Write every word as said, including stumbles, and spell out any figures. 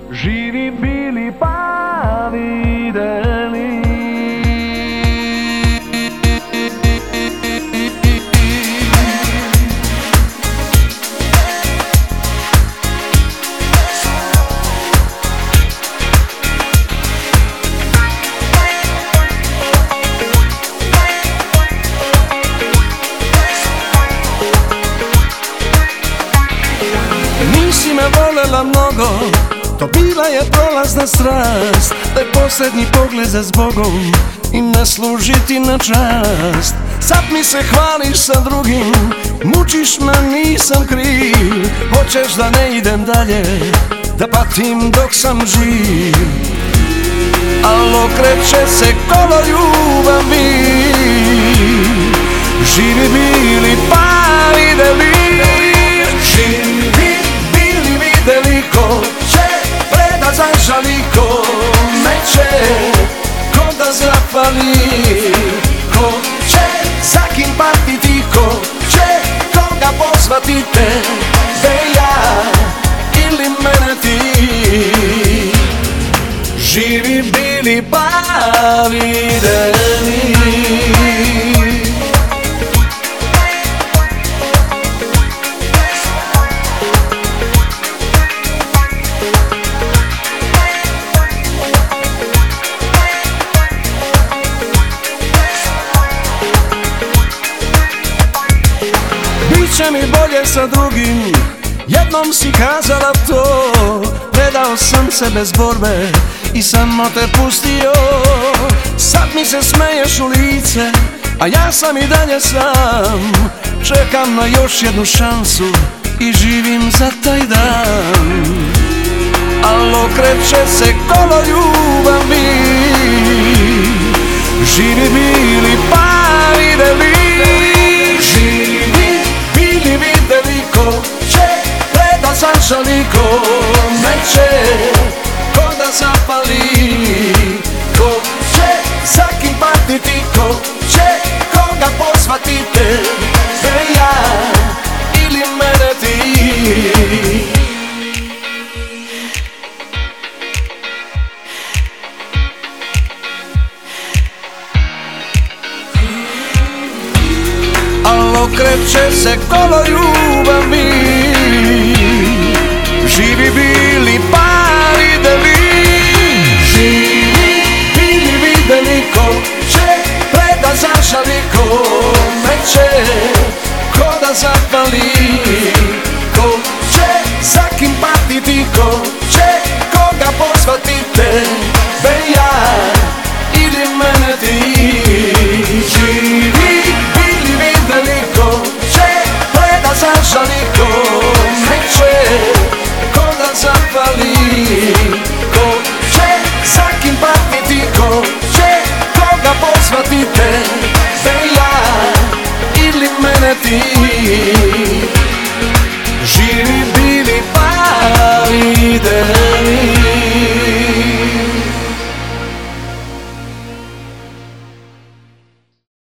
Živi bili pa videli. Nisi me volela mnogo, to bila je prolazna strast, taj posljednji pogled za zbogom i ne služi ti na čast. Sad mi se hvališ sa drugim, mučiš me, nisam kriv. Hoćeš da ne idem dalje, da patim dok sam živ. Al okreće se kolo ljubavi, živi bili pa videli. Živi bili videli ko će predat zažali, ko neće, ko da zapali, ko će za kim patiti, ko će koga pozvati, tebe ja ili mene ti. Živi bili pa videli. Biće mi bolje sa drugim, jednom si kazala to. Predao sam se bez borbe i samo te pustio. Sad mi se smeješ u lice, a ja sam i dalje sam. Čekam na još jednu šansu i živim za taj dan. Al okreće se kolo ljubavi, živi bili pa videli. Živi bili videli ko će predat zažali, ko neće, ko da zapali, ko će za kim patiti, ko će koga pozvati, tebe ja ili mene ti. Al okreće se kolo ljubavi,